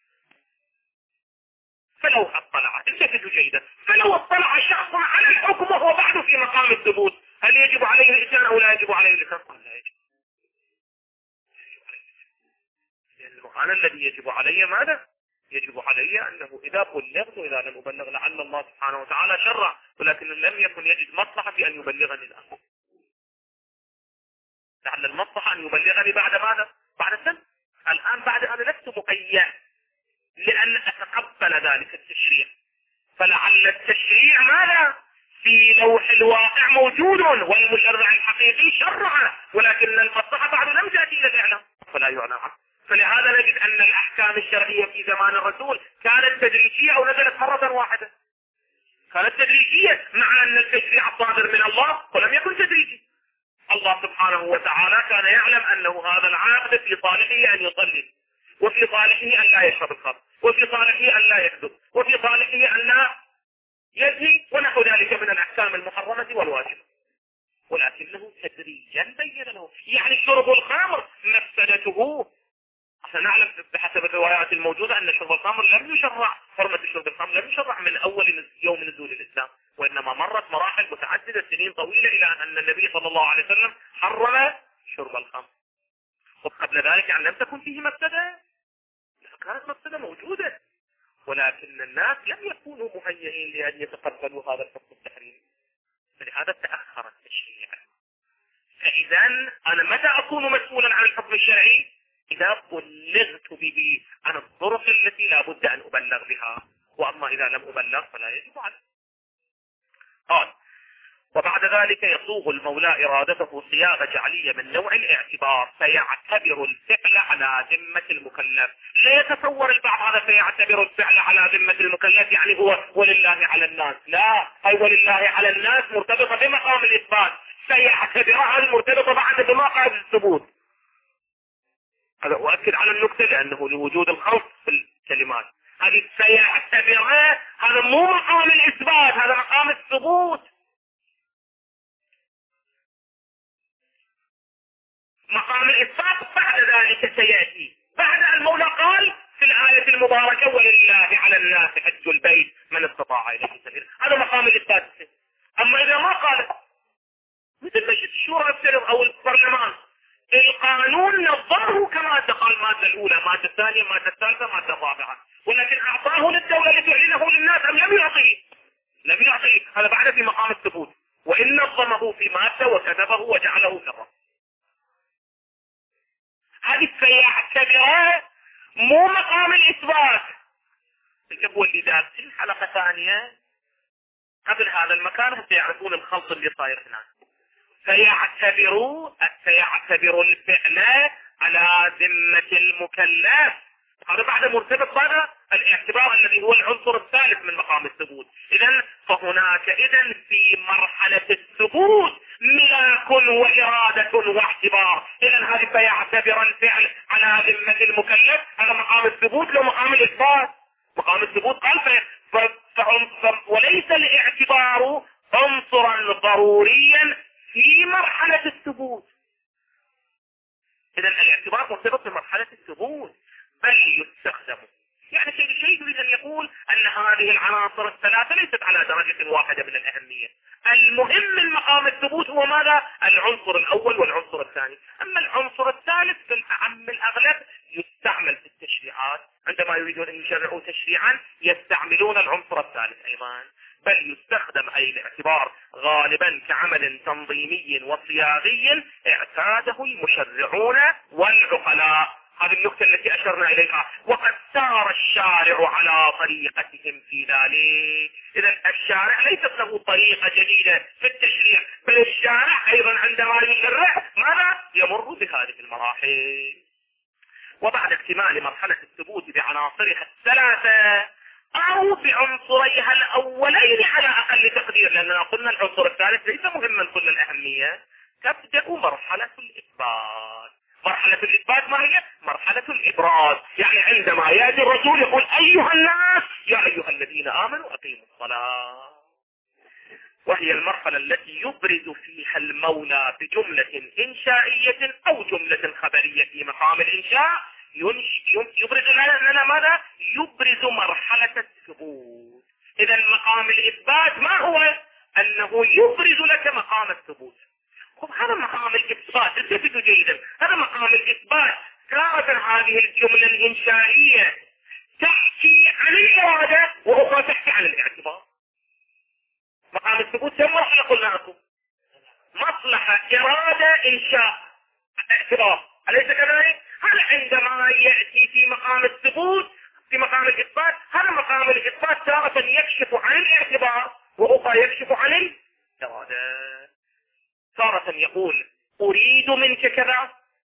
فلو اطلع التفتوا جيدا، فلو اطلع شخص على الحكم وهو بعده في مقام الثبوت، هل يجب عليه الإتيان أو لا يجب عليه الإتيان؟ لا يجب. لأنه أنا الذي يجب علي ماذا؟ يجب علي أنه إذا بلغت وإذا لم أبلغ لعل الله سبحانه وتعالى شرع، ولكن لم يكن يجد مصلحة في أن يبلغني الآن. لعل المصلحة أن يبلغني بعد ماذا؟ بعد سنة. الآن بعد أنا لست مقيد لأن أتقبل ذلك التشريع، فلعل التشريع ماذا؟ في لوح الواقع موجود والمشرع الحقيقي شرع، ولكن المصلحة بعد لم تأتي إلى الإعلام فلا يعنى عنه. فلهذا نجد أن الأحكام الشرعية في زمان الرسول كانت تدريجية أو نزلت مرة واحدة. كانت تدريجية مع أن التشريع صادر من الله ولم يكن تدريجي. الله سبحانه وتعالى كان يعلم أنه هذا العاقل في صالحه أن يصلي، وفي صالحه أن لا يشرب الخمر، وفي صالحه أن لا يكذب، وفي صالحه أن لا يزني ونحو ذلك من الأحكام المحرمة والواجبة، ولكنه تدريجا بين له. يعني شرب الخمر مفسدته، احنا نعلم بحسب الروايات الموجودة أن شرب الخمر لم يشرع، حرمة شرب الخمر لم يشرع من أول يوم نزول الإسلام، وإنما مرت مراحل متعددة سنين طويلة إلى أن النبي صلى الله عليه وسلم حرم شرب الخمر. وقبل ذلك يعني لم تكن فيه مفسدة، كانت مفسدة موجودة، ولكن الناس لم يكونوا مهيئين لأن يتقبلوا هذا الحكم التحريمي، فلهذا تأخر التشريع. فإذا أنا متى أكون مسؤولا عن الحكم الشرعي؟ إذا بلغت به عن الطرق التي لا بد أن أبلغ بها، وأما إذا لم أبلغ فلا يجب علي. قال: وبعد ذلك يصوغ المولى إرادته صياغة جعلية من نوع الاعتبار، فيعتبر الفعل على ذمة المكلف. لا يتصور البعض هذا فيعتبر الفعل على ذمة المكلف يعني هو ولله على الناس، لا، هي ولله على الناس مرتبطة بمقام الإثبات، سيعتبرها المرتبطة بعد بمقام الثبوت. هذا أؤكد على النقطة لأنه لوجود الخلط في الكلمات. هذه سيعتبرها، هذا مو مقام الإثبات، هذا مقام الثبوت. مقام الإثبات بعد ذلك سيأتي، بعد المولى قال في الآية المباركة: ولله على الناس حج البيت من استطاع إليه سبيلا. هذا مقام الإثبات. أما إذا ما قال مثل مجلس الشورى السرب أو البرلمان، القانون نظره كما قال المادة الأولى، المادة الثانية، المادة الثالثة، المادة الرابعة، ولكن أعطاه للدولة لتعلنه للناس أم لم يعطيه؟ لم يعطيه. هذا بعد في مقام الثبوت، وإن نظمه في مادة وكتبه وجعله سرا. هذه سيعتبرها مو مقام الإثبات. الإخوة اللي دارسين حلقة ثانية قبل هذا المكان سيعرفون الخلط اللي صاير هناك. سيعتبروا سيعتبروا الفعل على ذمة المكلف، هذا بعد مرتبط بهذا الاعتبار الذي هو العنصر الثالث من مقام الثبوت. إذن فهناك إذن في مرحلة الثبوت ملاك وإرادة واعتبار. إذن هذه فيعتبر الفعل على ذمة المكلف، هذا مقام الثبوت لو مقام الإثبات. مقام الثبوت قال ف... ف... ف... ف... وليس الاعتبار عنصرا ضروريا في مرحلة الثبوت. إذن الاعتبار مرتبط بمرحلة الثبوت، بل يستخدم. يعني شيء شيء يريد أن يقول أن هذه العناصر الثلاثة ليست على درجة واحدة من الأهمية. المهم من مقام الثبوت هو ماذا؟ العنصر الأول والعنصر الثاني. أما العنصر الثالث في الأعم الأغلب يستعمل في التشريعات، عندما يريدون أن يشرعوا تشريعا يستعملون العنصر الثالث أيضا، بل يستخدم أي الاعتبار غالبا كعمل تنظيمي وصياغي اعتاده المشرعون والعقلاء. هذه النقطة التي أشرنا إليها، وقد سار الشارع على طريقتهم في ذلك. إذا الشارع ليست له طريقة جديدة في التشريع، بل الشارع أيضا عندما يشرع ماذا؟ يمر بهذه المراحل. وبعد اكتمال مرحلة الثبوت بعناصرها الثلاثة أو بعنصريها الأولين على أقل تقدير، لأننا قلنا العنصر الثالث ليس مهما كل الأهمية، تبدأ مرحلة الإثبات. مرحلة الإثبات ما هي؟ مرحلة الإبراز. يعني عندما يأتي الرسول يقول: أيها الناس يا أيها الذين آمنوا أقيموا الصلاة، وهي المرحلة التي يبرز فيها المولى بجملة إنشائية أو جملة خبرية في مقام الإنشاء، يبرز لنا ماذا؟ يبرز مرحلة الثبوت. إذا مقام الإثبات ما هو؟ أنه يبرز لك مقام الثبوت. هذا مقام الإثبات، انتبهوا جيدا، هذا مقام الإثبات. تارة هذه الجملة الإنشائية تحكي عن الإرادة وأخرى تحكي عن الاعتبار. مقام الثبوت كم مرحلة قلنا لكم؟ مصلحة، إرادة، إنشاء، اعتبار، أليس كذلك؟ هل عندما يأتي في مقام الثبوت في مقام الإثبات، هذا مقام الإثبات تارة يكشف عن الاعتبار وأخرى يكشف عن الإرادة. تارة يقول أريد منك كذا،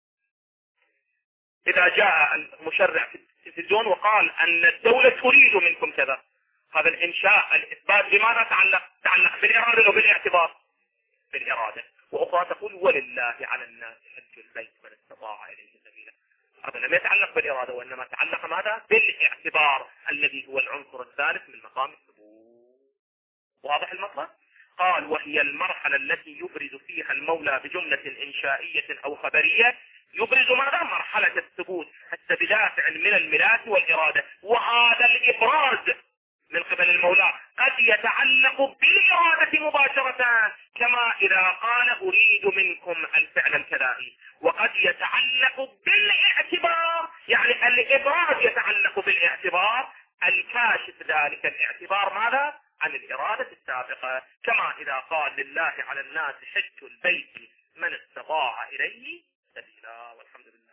إذا جاء المشرع في التلفزيون وقال أن الدولة تريد منكم كذا، هذا الإنشاء الإثبات بماذا تعلق؟ تعلق بالإرادة وبالاعتبار؟ بالإرادة. وأخرى تقول ولله على الناس حج البيت من استطاع إليه سبيلا، هذا لم يتعلق بالإرادة وإنما تعلق ماذا؟ بالاعتبار الذي هو العنصر الثالث من مقام الثبوت. واضح المطلب؟ قال وهي المرحلة التي يبرز فيها المولى بجملة إنشائية أو خبرية، يبرز ماذا؟ مرحلة الثبوت، حتى بدافع من الملاك والإرادة. وهذا الإبراز من قبل المولى قد يتعلق بالإرادة مباشرة، كما إذا قال أريد منكم الفعل الكذائي، وقد يتعلق بالاعتبار، يعني الإبراز يتعلق بالاعتبار الكاشف ذلك الاعتبار ماذا؟ عن الإرادة السابقة، كما إذا قال لله على الناس حج البيت من استطاع إليه سبيلا. والحمد لله.